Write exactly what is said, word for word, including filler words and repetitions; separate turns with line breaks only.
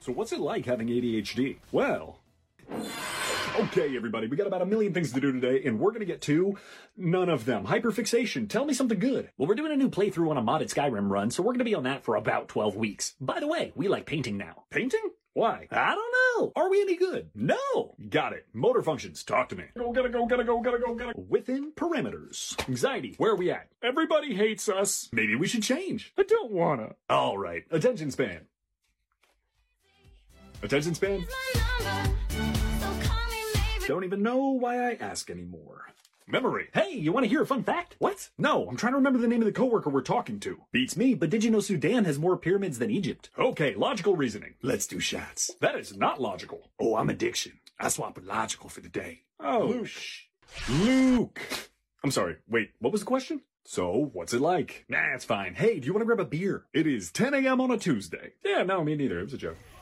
So what's it like having A D H D? Well... Okay, everybody, we got about a million things to do today, and we're gonna get to none of them. Hyperfixation, tell me something good.
Well, we're doing a new playthrough on a modded Skyrim run, so we're gonna be on that for about twelve weeks. By the way, we like painting now.
Painting? Why?
I don't know. Are we any good? No.
Got it. Motor functions, talk to me. Go, gotta go, gotta go, gotta go, gotta go. Within parameters. Anxiety, where are we at?
Everybody hates us.
Maybe we should change.
I don't wanna.
All right, attention span. Attention span? Don't even know why I ask anymore. Memory.
Hey, you want to hear a fun fact?
What? No, I'm trying to remember the name of the coworker we're talking to.
Beats me, but did you know Sudan has more pyramids than Egypt?
Okay, logical reasoning.
Let's do shots.
That is not logical.
Oh, I'm addiction. I swap with logical for the day.
Oh,
Luke.
Sh- Luke. I'm sorry, wait, what was the question? So, what's it like?
Nah, it's fine.
Hey, do you want to grab a beer? It is ten a m on a Tuesday. Yeah, no, me neither. It was a joke.